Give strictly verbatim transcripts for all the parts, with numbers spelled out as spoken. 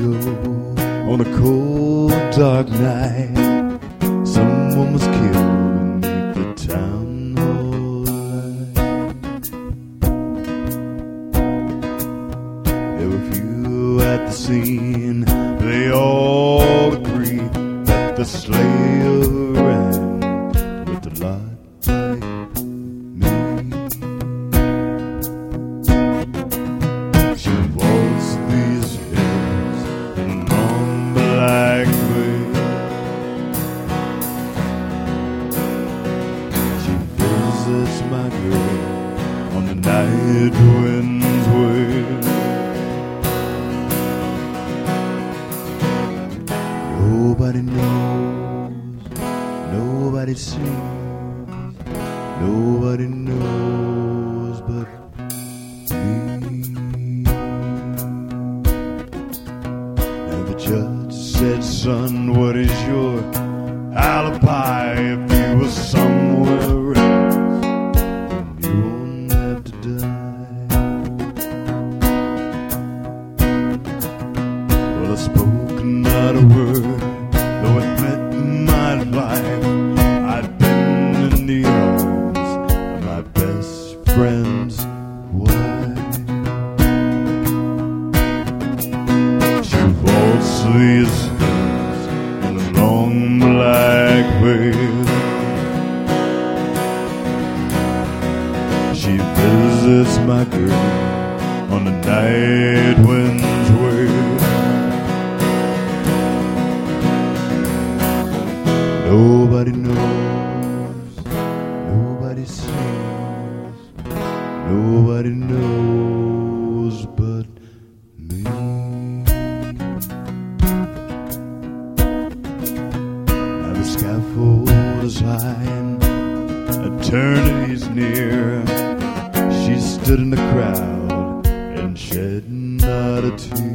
ago, on a cold, dark night, someone was killed beneath the town hall light. There were few at the scene, they all agree that the slayer ran with the lot like me. She waltzed these hills in a long black veil. She visits my grave on the night winds wail. Nobody knows, nobody sees, nobody knows but me. And the judge said, son, what is your alibi? If you were somewhere else, you won't have to die. Well, I spoke not a word, though it meant my life. I'd been in the arms of my best friend's wife. She waltzed these hills in a long black veil. She visits my grave on the night winds wail. Nobody knows, nobody sees, nobody knows but me. Now the scaffold is high and eternity's near. She stood in the crowd and shed not a tear.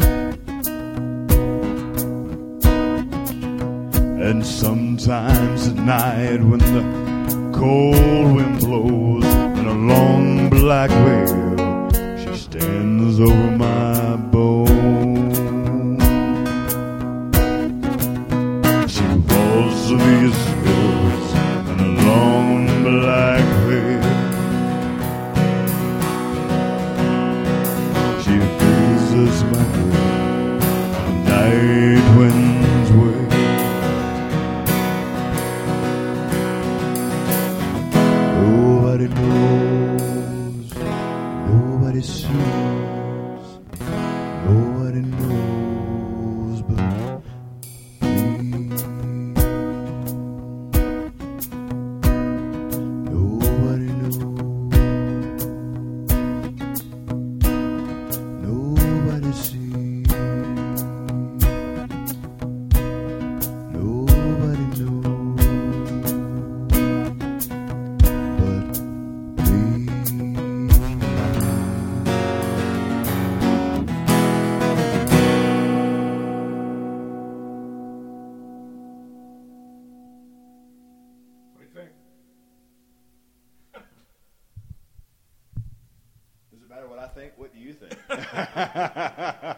And sometimes at night when the cold wind blows in a long black veil, she stands over my bone. She falls to these hills in a long black veil. She visits my grave on night winds wail. Nobody knows, nobody sees, nobody knows but me. Nobody knows, nobody sees, nobody knows. Does it matter what I think? What do you think?